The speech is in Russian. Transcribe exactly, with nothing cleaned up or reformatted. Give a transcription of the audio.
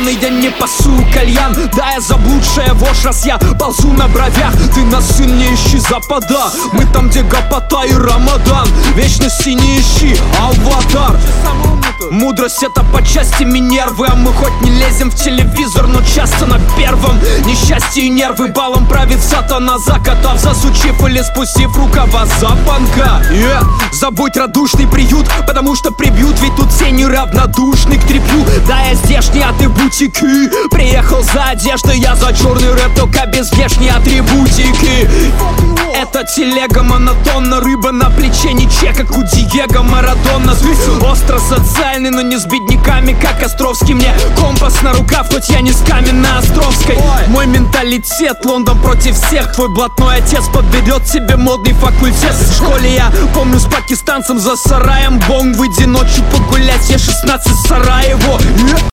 бессонный день не пасу кальян. Да, я заблудшая вошь, раз я ползу на бровях. Ты на сын не ищи запада, мы там, где гопота и Рамадан. Вечности не ищи, аватар. Мудрость это по части Минервы, а мы хоть не лезем в телевизор, но часто на первом. Несчастье и нервы балом правит сатана, закатав, засучив или спустив рукава запанка. Yeah. Забудь радушный приют, потому что прибьют, ведь тут все неравнодушны к трепью. Да, я здешний, а ты бутики. Приехал за одеждой, я за черный рэп, только без внешней атрибутики. Это телега монотонна, рыба на плече, не чек, как у Диего Марадона. Остро социальный, но не с бедняками, как Островский. Мне компас на рукав, хоть я не с Каменно-Островской. Мой менталитет, Лондон против всех. Твой блатной отец подберет себе модный факультет. В школе я помню с пакистанцем за сараем. Бонг, выйди ночью погулять, я шестнадцать Сараево.